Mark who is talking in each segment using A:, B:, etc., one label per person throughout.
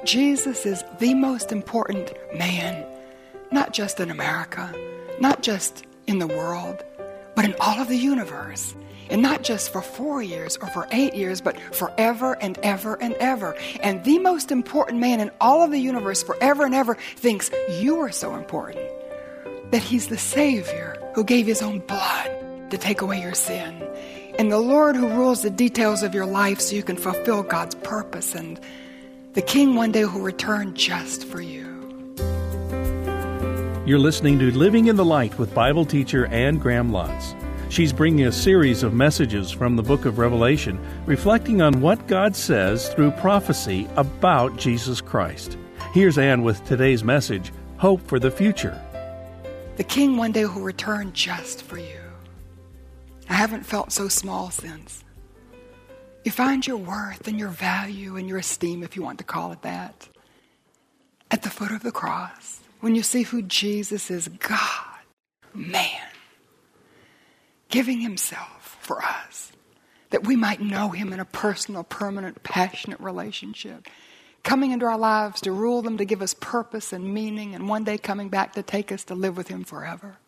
A: Jesus is the most important man, not just in America, not just in the world, but in all of the universe. And not just for 4 years or for 8 years, but forever and ever and ever. And the most important man in all of the universe forever and ever thinks you are so important that he's the Savior who gave his own blood to take away your sin. And the Lord who rules the details of your life so you can fulfill God's purpose. And the King one day who will return just for you.
B: You're listening to Living in the Light with Bible teacher Anne Graham Lotz. She's bringing a series of messages from the book of Revelation, reflecting on what God says through prophecy about Jesus Christ. Here's Anne with today's message, Hope for the Future.
A: The King one day will return just for you. I haven't felt so small since. You find your worth and your value and your esteem, if you want to call it that, at the foot of the cross. When you see who Jesus is, God, man, giving himself for us, that we might know him in a personal, permanent, passionate relationship, coming into our lives to rule them, to give us purpose and meaning, and one day coming back to take us to live with him forever.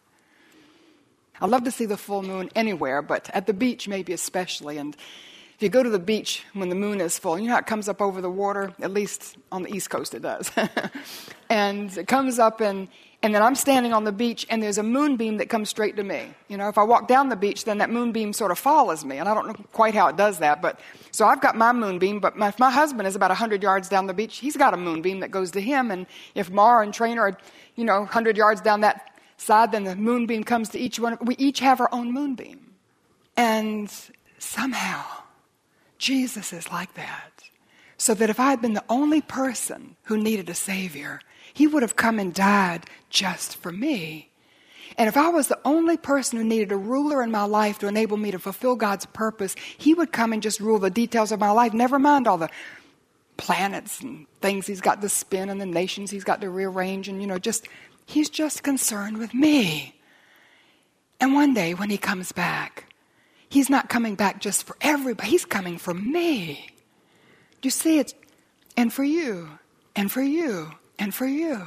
A: I love to see the full moon anywhere, but at the beach maybe especially. And if you go to the beach when the moon is full, you know how it comes up over the water? At least on the East Coast it does. And it comes up and then I'm standing on the beach and there's a moonbeam that comes straight to me. You know, if I walk down the beach, then that moonbeam sort of follows me. And I don't know quite how it does that. But so I've got my moonbeam, but if my husband is about 100 yards down the beach, he's got a moonbeam that goes to him. And if Mara and Trainer are, 100 yards down that side, then the moonbeam comes to each one. We each have our own moonbeam. And somehow, Jesus is like that. So that if I had been the only person who needed a Savior, he would have come and died just for me. And if I was the only person who needed a ruler in my life to enable me to fulfill God's purpose, he would come and just rule the details of my life, never mind all the planets and things he's got to spin and the nations he's got to rearrange. And, he's just concerned with me. And one day when he comes back, he's not coming back just for everybody. He's coming for me. You see, it's and for you, and for you, and for you.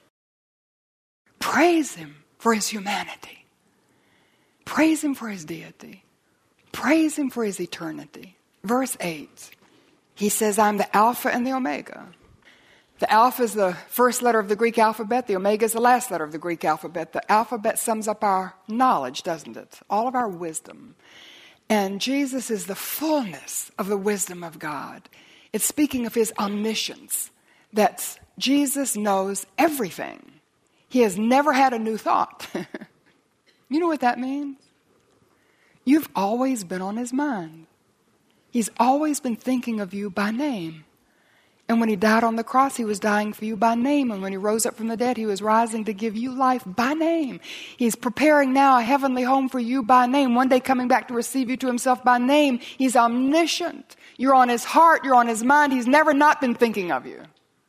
A: Praise him for his humanity. Praise him for his deity. Praise him for his eternity. Verse 8, he says, I'm the Alpha and the Omega. The Alpha is the first letter of the Greek alphabet. The Omega is the last letter of the Greek alphabet. The alphabet sums up our knowledge, doesn't it? All of our wisdom. And Jesus is the fullness of the wisdom of God. It's speaking of his omniscience, that Jesus knows everything. He has never had a new thought. You know what that means? You've always been on his mind. He's always been thinking of you by name. And when he died on the cross, he was dying for you by name. And when he rose up from the dead, he was rising to give you life by name. He's preparing now a heavenly home for you by name. One day coming back to receive you to himself by name. He's omniscient. You're on his heart. You're on his mind. He's never not been thinking of you.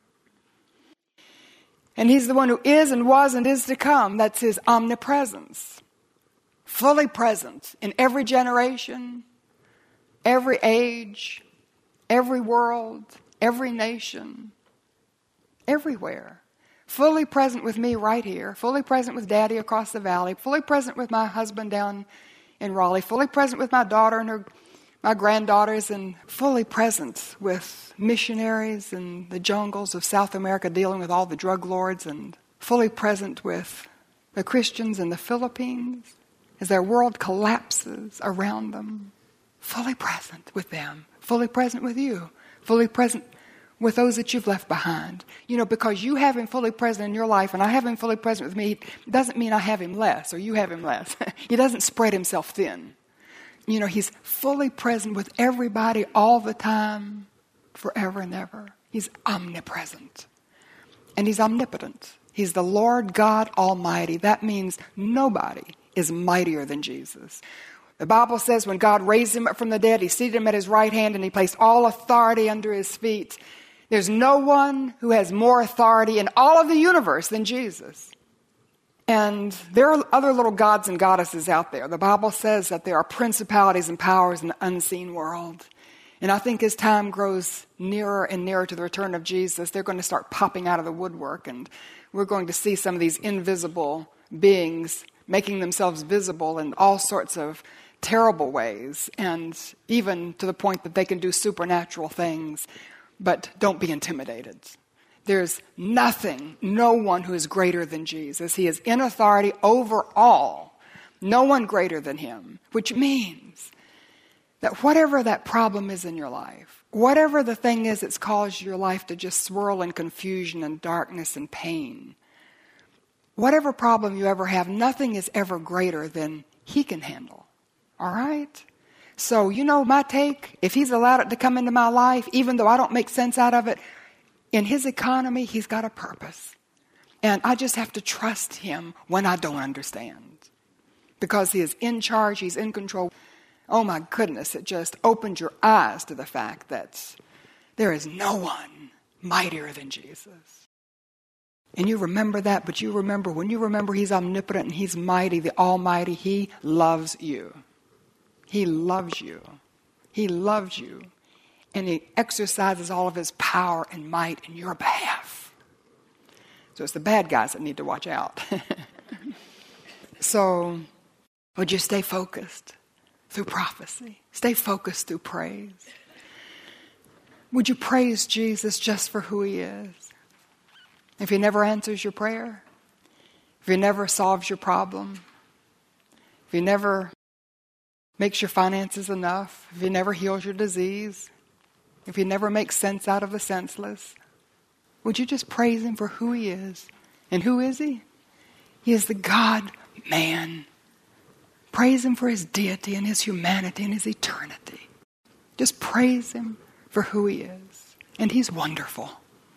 A: And he's the one who is and was and is to come. That's his omnipresence. Fully present in every generation, every age, every world, every nation, everywhere. Fully present with me right here. Fully present with Daddy across the valley. Fully present with my husband down in Raleigh. Fully present with my daughter and my granddaughters. And fully present with missionaries in the jungles of South America dealing with all the drug lords. And fully present with the Christians in the Philippines as their world collapses around them. Fully present with them. Fully present with you. Fully present with those that you've left behind. Because you have him fully present in your life and I have him fully present with me, doesn't mean I have him less or you have him less. He doesn't spread himself thin. He's fully present with everybody all the time, forever and ever. He's omnipresent. And he's omnipotent. He's the Lord God Almighty. That means nobody is mightier than Jesus. The Bible says when God raised him up from the dead, he seated him at his right hand and he placed all authority under his feet. There's no one who has more authority in all of the universe than Jesus. And there are other little gods and goddesses out there. The Bible says that there are principalities and powers in the unseen world. And I think as time grows nearer and nearer to the return of Jesus, they're going to start popping out of the woodwork, and we're going to see some of these invisible beings making themselves visible in all sorts of terrible ways, and even to the point that they can do supernatural things. But don't be intimidated. There's nothing, no one who is greater than Jesus. He is in authority over all. No one greater than him, which means that whatever that problem is in your life, whatever the thing is that's caused your life to just swirl in confusion and darkness and pain, whatever problem you ever have, nothing is ever greater than he can handle. All right? So, you know my take, if he's allowed it to come into my life, even though I don't make sense out of it, in his economy, he's got a purpose. And I just have to trust him when I don't understand. Because he is in charge, he's in control. Oh my goodness, it just opened your eyes to the fact that there is no one mightier than Jesus. And you remember that, but when you remember he's omnipotent and he's mighty, the Almighty, he loves you. He loves you. He loves you. And he exercises all of his power and might in your behalf. So it's the bad guys that need to watch out. So, would you stay focused through prophecy? Stay focused through praise. Would you praise Jesus just for who he is? If he never answers your prayer, if he never solves your problem, if he never makes your finances enough, if he never heals your disease, if he never makes sense out of the senseless, would you just praise him for who he is? And who is he? He is the God-man. Praise him for his deity and his humanity and his eternity. Just praise him for who he is. And he's wonderful.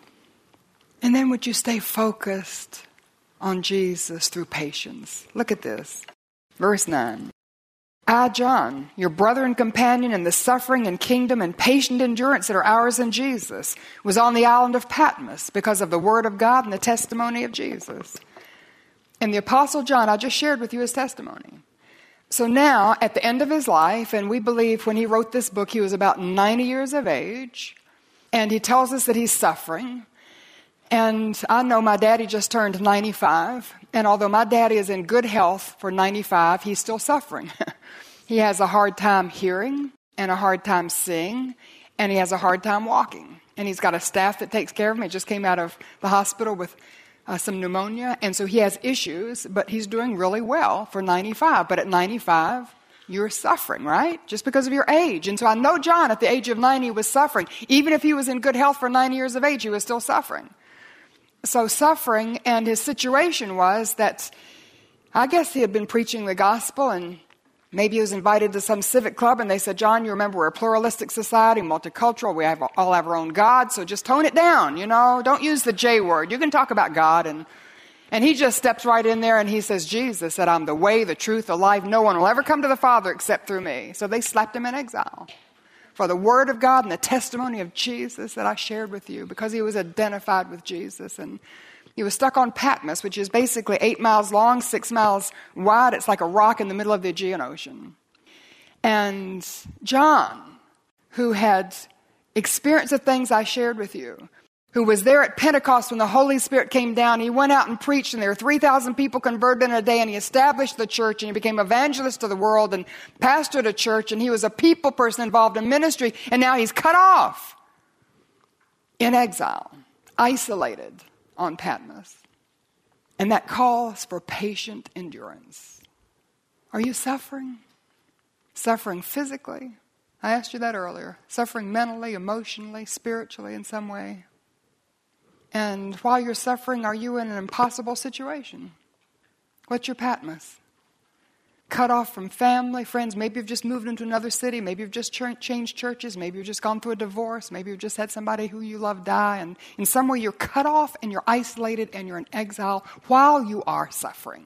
A: And then would you stay focused on Jesus through patience? Look at this. Verse 9. I, John, your brother and companion in the suffering and kingdom and patient endurance that are ours in Jesus, was on the island of Patmos because of the word of God and the testimony of Jesus. And the Apostle John, I just shared with you his testimony. So now, at the end of his life, and we believe when he wrote this book, he was about 90 years of age, and he tells us that he's suffering. And I know my daddy just turned 95, and although my daddy is in good health for 95, he's still suffering. He has a hard time hearing and a hard time seeing, and he has a hard time walking. And he's got a staff that takes care of him. He just came out of the hospital with some pneumonia, and so he has issues, but he's doing really well for 95. But at 95, you're suffering, right? Just because of your age. And so I know John at the age of 90 was suffering. Even if he was in good health for 90 years of age, he was still suffering. So suffering, and his situation was that I guess he had been preaching the gospel, and maybe he was invited to some civic club, and they said, John, you remember we're a pluralistic society, multicultural, we all have our own God, so just tone it down, don't use the J word. You can talk about God. And he just steps right in there and he says, Jesus said, I'm the way, the truth, the life. No one will ever come to the Father except through me. So they slapped him in exile for the word of God and the testimony of Jesus that I shared with you, because he was identified with Jesus. And he was stuck on Patmos, which is basically 8 miles long, 6 miles wide. It's like a rock in the middle of the Aegean Ocean. And John, who had experienced the things I shared with you, who was there at Pentecost when the Holy Spirit came down, he went out and preached, and there were 3,000 people converted in a day, and he established the church, and he became evangelist to the world and pastored a church, and he was a people person involved in ministry, and now he's cut off in exile, isolated on Patmos. And that calls for patient endurance. Are you suffering? Suffering physically? I asked you that earlier. Suffering mentally, emotionally, spiritually in some way. And while you're suffering, are you in an impossible situation? What's your Patmos? Cut off from family, friends. Maybe you've just moved into another city. Maybe you've just changed churches. Maybe you've just gone through a divorce. Maybe you've just had somebody who you love die. And in some way you're cut off and you're isolated and you're in exile while you are suffering.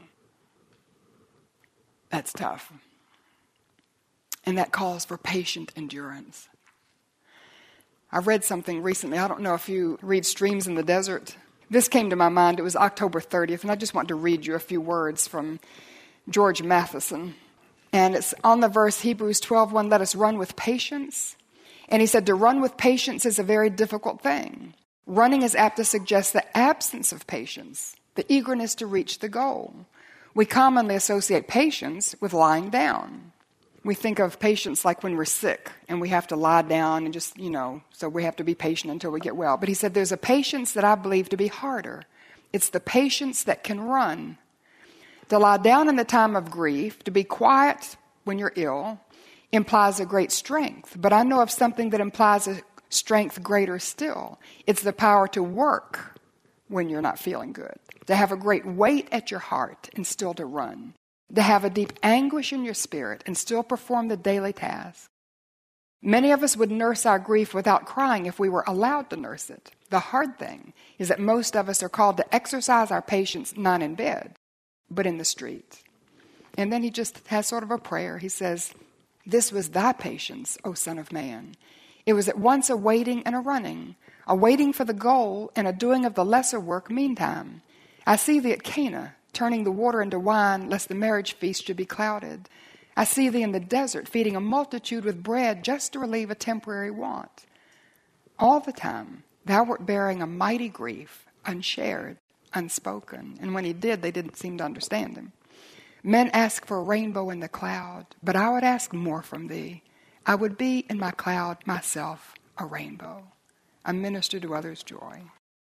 A: That's tough. And that calls for patient endurance. I read something recently. I don't know if you read Streams in the Desert. This came to my mind. It was October 30th, and I just want to read you a few words from George Matheson. And it's on the verse Hebrews 12:1, let us run with patience And he said to run with patience is a very difficult thing. Running is apt to suggest the absence of patience, the eagerness to reach the goal. We commonly associate patience with lying down. We think of patience like when we're sick and we have to lie down and just, so we have to be patient until we get well. But he said there's a patience that I believe to be harder. It's the patience that can run. To lie down in the time of grief, to be quiet when you're ill, implies a great strength. But I know of something that implies a strength greater still. It's the power to work when you're not feeling good. To have a great weight at your heart and still to run. To have a deep anguish in your spirit and still perform the daily task. Many of us would nurse our grief without crying if we were allowed to nurse it. The hard thing is that most of us are called to exercise our patience not in bed, but in the street. And then he just has sort of a prayer. He says, this was thy patience, O Son of Man. It was at once a waiting and a waiting for the goal and a doing of the lesser work meantime. I see thee at Cana, turning the water into wine, lest the marriage feast should be clouded. I see thee in the desert, feeding a multitude with bread just to relieve a temporary want. All the time, thou wert bearing a mighty grief, unshared, unspoken. And when he did, they didn't seem to understand him. Men ask for a rainbow in the cloud, but I would ask more from thee. I would be in my cloud myself a rainbow. I minister to others' joy.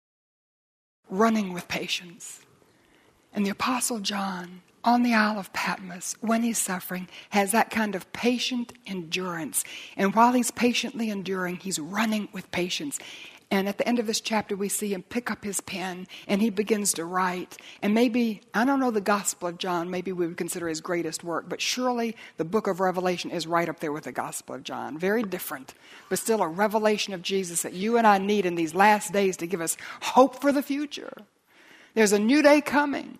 A: Running with patience. And the Apostle John, on the Isle of Patmos, when he's suffering, has that kind of patient endurance. And while he's patiently enduring, he's running with patience. And at the end of this chapter, we see him pick up his pen, and he begins to write. And maybe, I don't know the Gospel of John, maybe we would consider his greatest work, but surely the book of Revelation is right up there with the Gospel of John. Very different, but still a revelation of Jesus that you and I need in these last days to give us hope for the future. There's a new day coming.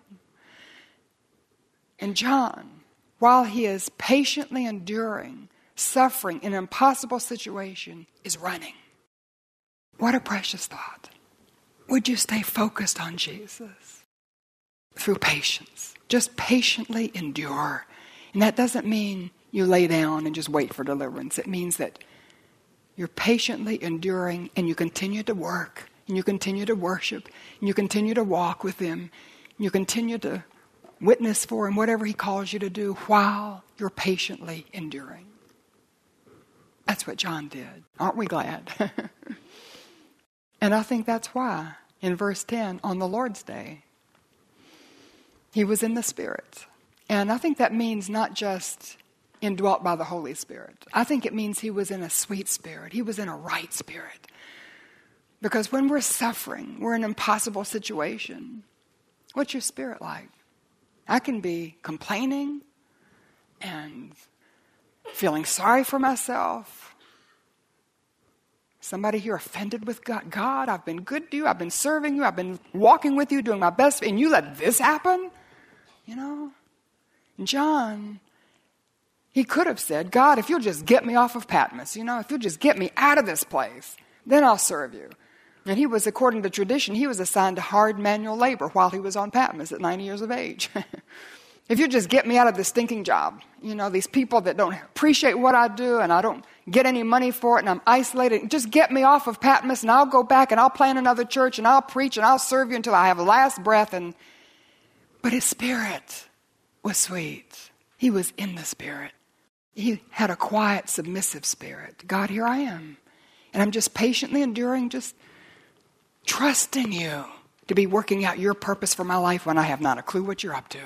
A: And John, while he is patiently enduring, suffering in an impossible situation, is running. What a precious thought. Would you stay focused on Jesus through patience? Just patiently endure. And that doesn't mean you lay down and just wait for deliverance. It means that you're patiently enduring and you continue to work and you continue to worship and you continue to walk with him. And you continue to witness for him, whatever he calls you to do, while you're patiently enduring. That's what John did. Aren't we glad? And I think that's why, in verse 10, on the Lord's Day, he was in the Spirit. And I think that means not just indwelt by the Holy Spirit. I think it means he was in a sweet spirit. He was in a right spirit. Because when we're suffering, we're in an impossible situation. What's your spirit like? I can be complaining and feeling sorry for myself. Somebody here offended with God. God, I've been good to you. I've been serving you. I've been walking with you, doing my best. And you let this happen? And John, he could have said, God, if you'll just get me off of Patmos, if you'll just get me out of this place, then I'll serve you. And he was, according to tradition, he was assigned to hard manual labor while he was on Patmos at 90 years of age. If you just get me out of this stinking job, these people that don't appreciate what I do and I don't get any money for it and I'm isolated, just get me off of Patmos and I'll go back and I'll plant another church and I'll preach and I'll serve you until I have the last breath. But his spirit was sweet. He was in the Spirit. He had a quiet, submissive spirit. God, here I am. And I'm just patiently enduring, just trusting you to be working out your purpose for my life when I have not a clue what you're up to.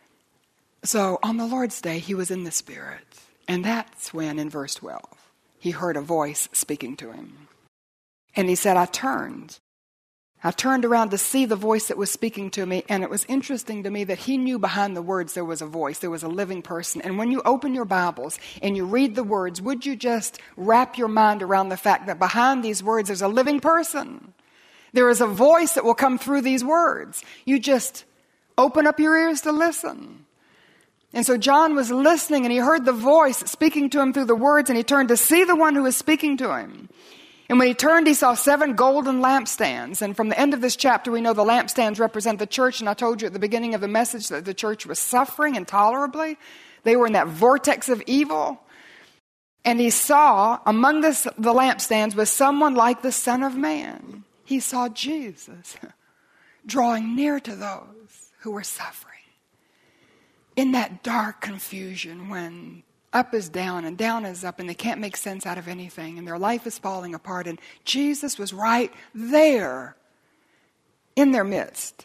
A: So on the Lord's Day, he was in the Spirit. And that's when, in verse 12, he heard a voice speaking to him. And he said, I turned around to see the voice that was speaking to me. And it was interesting to me that he knew behind the words there was a voice. There was a living person. And when you open your Bibles and you read the words, would you just wrap your mind around the fact that behind these words there's a living person? There is a voice that will come through these words. You just open up your ears to listen. And so John was listening and he heard the voice speaking to him through the words and he turned to see the one who was speaking to him. And when he turned, he saw 7 golden lampstands. And from the end of this chapter, we know the lampstands represent the church. And I told you at the beginning of the message that the church was suffering intolerably. They were in that vortex of evil. And he saw among the lampstands was someone like the Son of Man. He saw Jesus drawing near to those who were suffering. In that dark confusion when up is down and down is up and they can't make sense out of anything and their life is falling apart, and Jesus was right there in their midst.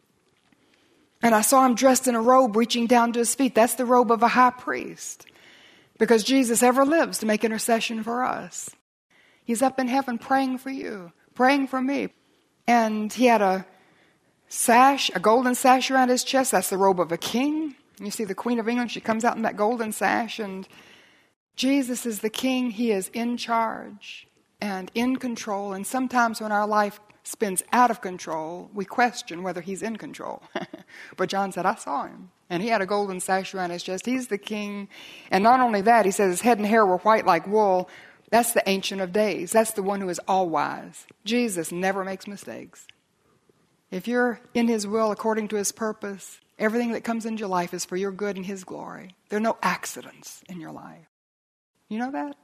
A: And I saw him dressed in a robe reaching down to his feet. That's the robe of a high priest, because Jesus ever lives to make intercession for us. He's up in heaven praying for you, praying for me. And he had a sash, a golden sash around his chest. That's the robe of a king. You see the Queen of England, she comes out in that golden sash. And Jesus is the king. He is in charge and in control. And sometimes when our life spins out of control, we question whether he's in control. But John said, I saw him. And he had a golden sash around his chest. He's the king. And not only that, he says his head and hair were white like wool. That's the Ancient of Days. That's the one who is all wise. Jesus never makes mistakes. If you're in his will according to his purpose, everything that comes into your life is for your good and his glory. There are no accidents in your life. You know that?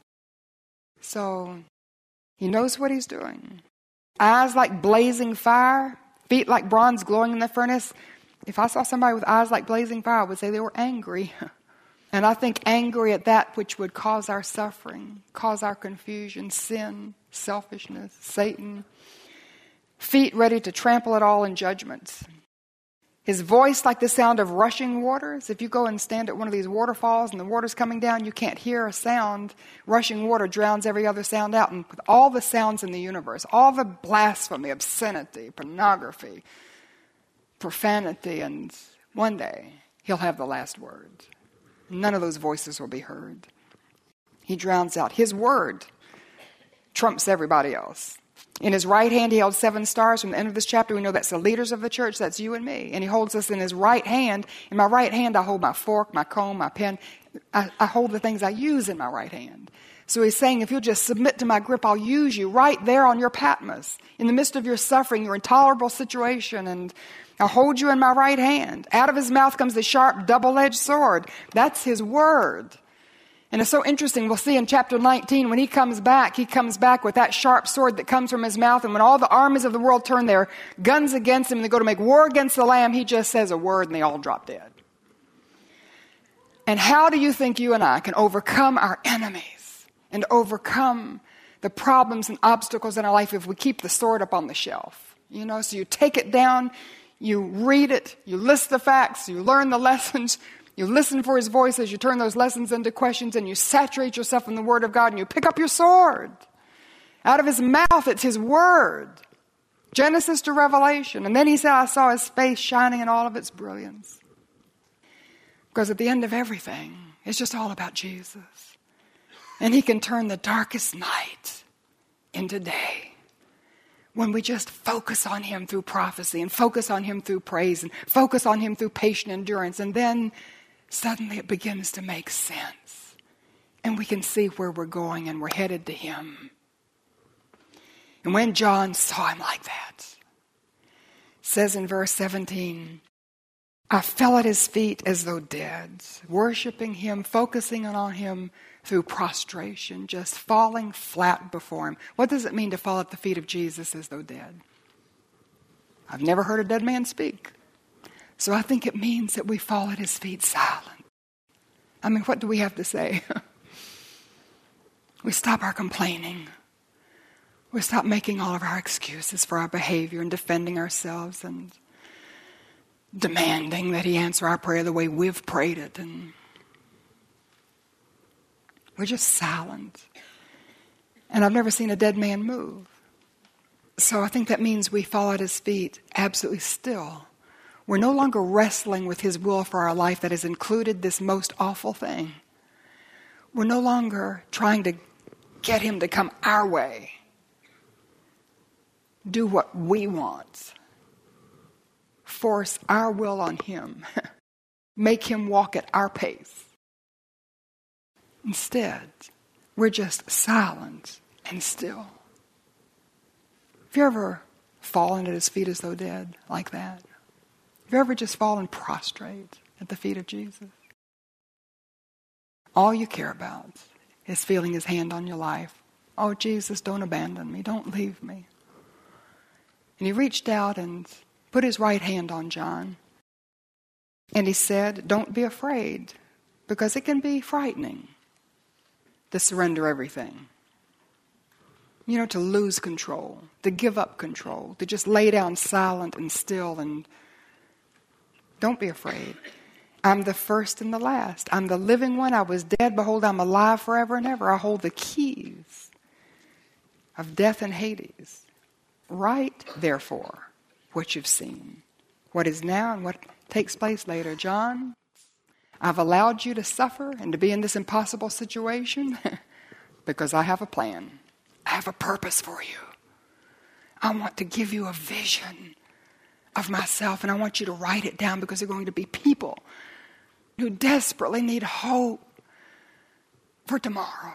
A: So he knows what he's doing. Eyes like blazing fire, feet like bronze glowing in the furnace. If I saw somebody with eyes like blazing fire, I would say they were angry. And I think angry at that which would cause our suffering, cause our confusion, sin, selfishness, Satan. Feet ready to trample it all in judgments. His voice like the sound of rushing waters. If you go and stand at one of these waterfalls and the water's coming down, you can't hear a sound. Rushing water drowns every other sound out. And with all the sounds in the universe, all the blasphemy, obscenity, pornography, profanity, and one day he'll have the last word. None of those voices will be heard. He drowns out. His word trumps everybody else. In his right hand, he held 7 stars. From the end of this chapter, we know that's the leaders of the church. That's you and me. And he holds us in his right hand. In my right hand, I hold my fork, my comb, my pen. I hold the things I use in my right hand. So he's saying, if you'll just submit to my grip, I'll use you right there on your Patmos. In the midst of your suffering, your intolerable situation, and I'll hold you in my right hand. Out of his mouth comes the sharp, double-edged sword. That's his word. And it's so interesting. We'll see in chapter 19, when he comes back with that sharp sword that comes from his mouth. And when all the armies of the world turn their guns against him and they go to make war against the Lamb, he just says a word and they all drop dead. And how do you think you and I can overcome our enemies and overcome the problems and obstacles in our life if we keep the sword up on the shelf? You know, so you take it down, you read it, you list the facts, you learn the lessons, you listen for his voice as you turn those lessons into questions, and you saturate yourself in the Word of God, and you pick up your sword. Out of his mouth, it's his word. Genesis to Revelation. And then he said, I saw his face shining in all of its brilliance. Because at the end of everything, it's just all about Jesus. And he can turn the darkest night into day. When we just focus on him through prophecy and focus on him through praise and focus on him through patient endurance, and then suddenly it begins to make sense. And we can see where we're going and we're headed to him. And when John saw him like that, it says in verse 17, I fell at his feet as though dead, worshiping him, focusing on him through prostration, just falling flat before him. What does it mean to fall at the feet of Jesus as though dead? I've never heard a dead man speak. So I think it means that we fall at his feet silent. I mean, what do we have to say? We stop our complaining. We stop making all of our excuses for our behavior and defending ourselves and demanding that he answer our prayer the way we've prayed it. And we're just silent. And I've never seen a dead man move. So I think that means we fall at his feet absolutely still. We're no longer wrestling with his will for our life that has included this most awful thing. We're no longer trying to get him to come our way. Do what we want. Force our will on him. Make him walk at our pace. Instead, we're just silent and still. Have you ever fallen at his feet as though dead like that? Have you ever just fallen prostrate at the feet of Jesus? All you care about is feeling his hand on your life. Oh, Jesus, don't abandon me. Don't leave me. And he reached out and put his right hand on John. And he said, don't be afraid, because it can be frightening to surrender everything. You know, to lose control, to give up control, to just lay down silent and still, and don't be afraid. I'm the first and the last. I'm the living one. I was dead. Behold, I'm alive forever and ever. I hold the keys of death and Hades. Write, therefore, what you've seen, what is now and what takes place later. John, I've allowed you to suffer and to be in this impossible situation because I have a plan. I have a purpose for you. I want to give you a vision of myself, and I want you to write it down, because there are going to be people who desperately need hope for tomorrow.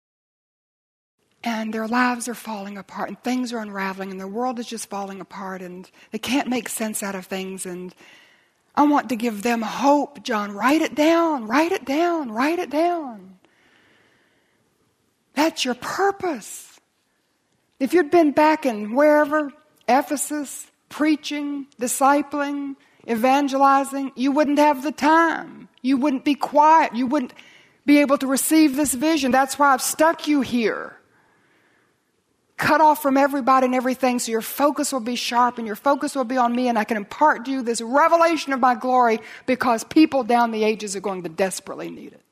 A: And their lives are falling apart, and things are unraveling, and their world is just falling apart, and they can't make sense out of things. And I want to give them hope. John, write it down, write it down, write it down. That's your purpose. If you'd been back in wherever, Ephesus, preaching, discipling, evangelizing, you wouldn't have the time. You wouldn't be quiet. You wouldn't be able to receive this vision. That's why I've stuck you here. Cut off from everybody and everything, so your focus will be sharp and your focus will be on me, and I can impart to you this revelation of my glory, because people down the ages are going to desperately need it.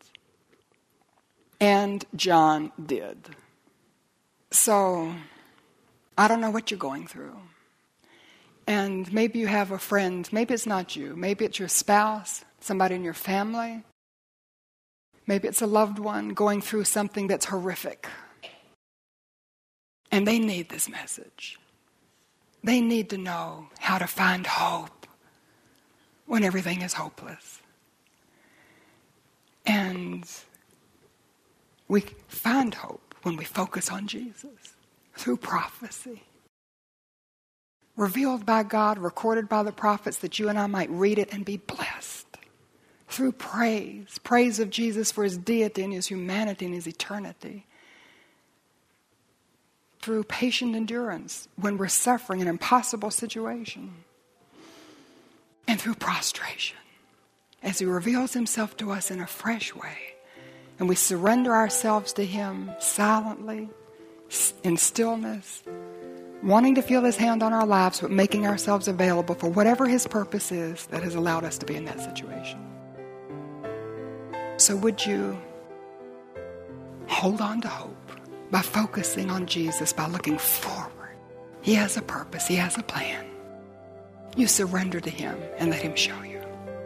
A: And John did. So, I don't know what you're going through. And maybe you have a friend, maybe it's not you, maybe it's your spouse, somebody in your family. Maybe it's a loved one going through something that's horrific. And they need this message. They need to know how to find hope when everything is hopeless. And we find hope when we focus on Jesus through prophecy. Revealed by God, recorded by the prophets, that you and I might read it and be blessed. Through praise of Jesus for his deity and his humanity and his eternity. Through patient endurance when we're suffering an impossible situation. And through prostration, as he reveals himself to us in a fresh way, and we surrender ourselves to him silently, in stillness, wanting to feel his hand on our lives, but making ourselves available for whatever his purpose is that has allowed us to be in that situation. So would you hold on to hope by focusing on Jesus, by looking forward. He has a purpose. He has a plan. You surrender to him and let him show you.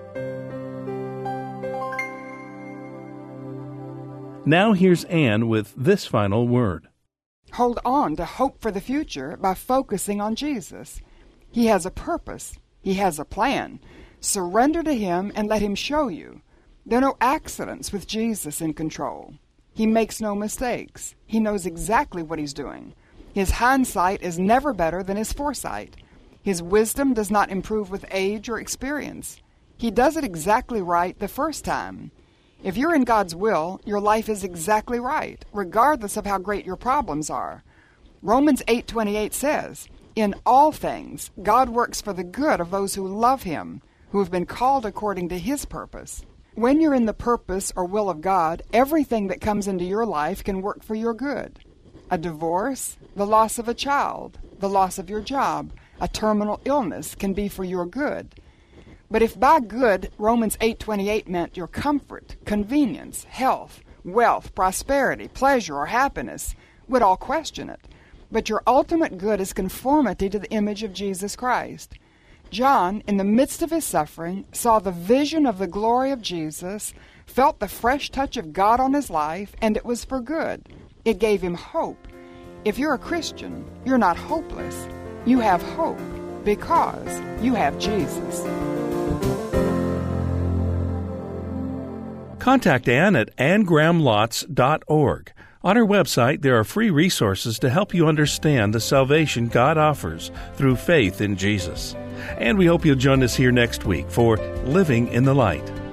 B: Now here's Anne with this final word.
A: Hold on to hope for the future by focusing on Jesus. He has a purpose. He has a plan. Surrender to him and let him show you. There are no accidents with Jesus in control. He makes no mistakes. He knows exactly what he's doing. His hindsight is never better than his foresight. His wisdom does not improve with age or experience. He does it exactly right the first time. If you're in God's will, your life is exactly right, regardless of how great your problems are. Romans 8:28 says, "In all things, God works for the good of those who love him, who have been called according to his purpose." When you're in the purpose or will of God, everything that comes into your life can work for your good. A divorce, the loss of a child, the loss of your job, a terminal illness can be for your good. But if by good, Romans 8:28 meant your comfort, convenience, health, wealth, prosperity, pleasure, or happiness, we'd all question it. But your ultimate good is conformity to the image of Jesus Christ. John, in the midst of his suffering, saw the vision of the glory of Jesus, felt the fresh touch of God on his life, and it was for good. It gave him hope. If you're a Christian, you're not hopeless. You have hope because you have Jesus.
B: Contact Anne at annegrahamlotz.org. On her website, there are free resources to help you understand the salvation God offers through faith in Jesus. And we hope you'll join us here next week for Living in the Light.